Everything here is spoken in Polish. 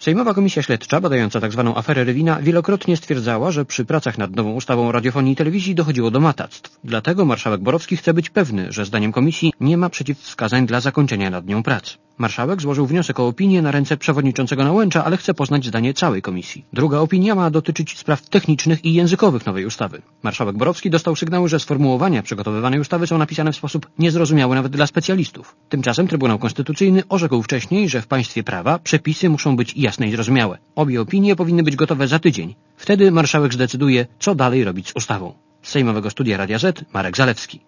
Sejmowa Komisja Śledcza badająca tzw. aferę Rywina wielokrotnie stwierdzała, że przy pracach nad nową ustawą o radiofonii i telewizji dochodziło do matactw. Dlatego marszałek Borowski chce być pewny, że zdaniem komisji nie ma przeciwwskazań dla zakończenia nad nią prac. Marszałek złożył wniosek o opinię na ręce przewodniczącego Nałęcza, ale chce poznać zdanie całej komisji. Druga opinia ma dotyczyć spraw technicznych i językowych nowej ustawy. Marszałek Borowski dostał sygnały, że sformułowania przygotowywanej ustawy są napisane w sposób niezrozumiały nawet dla specjalistów. Tymczasem Trybunał Konstytucyjny orzekł wcześniej, że w państwie prawa przepisy muszą być jasne i zrozumiałe. Obie opinie powinny być gotowe za tydzień. Wtedy marszałek zdecyduje, co dalej robić z ustawą. Z Sejmowego Studia Radia Z, Marek Zalewski.